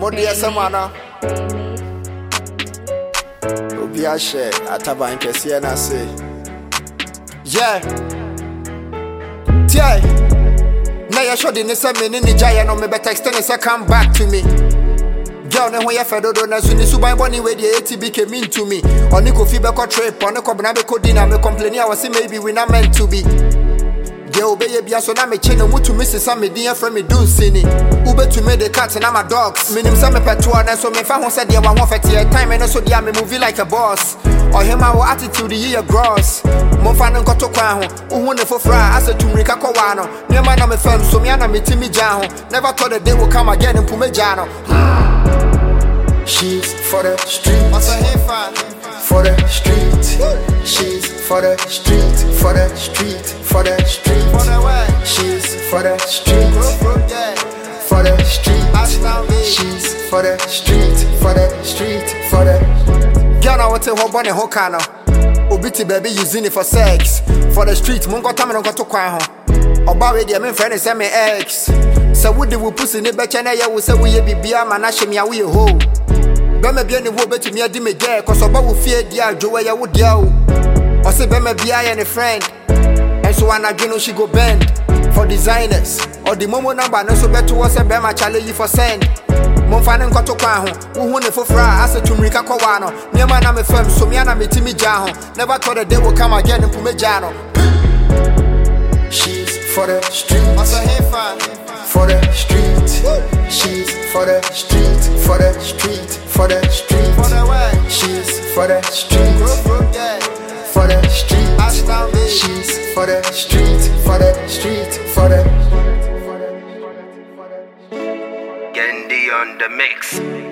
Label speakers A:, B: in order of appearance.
A: dear Samana. Obia share Ataban Kesiana say. Yeah. Tie. Now you should in some minute giant on me better extend a come back to me. Girl, when you fed on as soon as you buy money where the ATB came into me. On the coffee back or trip, on the Cobanabe dinner, me complaining, I was saying maybe we're not meant to be. They obey a bias on a chain and to Mrs. Sammy, dear friend, me do sini. Uber to me the cats and I'm a dogs. Minim some petua, and so me found said, yeah, 150 time and also dear me movie like a boss. Or him our attitude, the year gross. Monfan got to crown, who won for fra, as a Tumrika Kowano. Near man, I'm a firm, so me and I'm a Timmy Jano. Never thought that they will come again in Pumejano. She's for the street. For the street. She's for the street. For the street. For the street. She's for the street. For the street. She's for the street. For the street. For the girl, I want to hold on a hokano. Obiti baby using it for sex. For the street, Mungo Tamino got to cry home. Oba we dey me friend say me ex. So would the pussy ne beche na ya wo say we be bia manahye me a we ho. Be me bia ne wo betumi adi me gye cause oba wo fie dia adwo ya wo dia o. O say be me bia ya ne friend. And so anadwo no she go bend for designers. Or the momo number no so beto wo say be ma challenge for send. Monfane nkoto kwa ho wo hu ne fofra ase tumrika kwa no niema na me fam so me na me timi gya ho never thought the day will come again in pumeja no. She's for the street. For the street. She's for the street. For the street. For the street. She's for the street. For the street. She's for the street. For the street. For the
B: Gendi on the mix.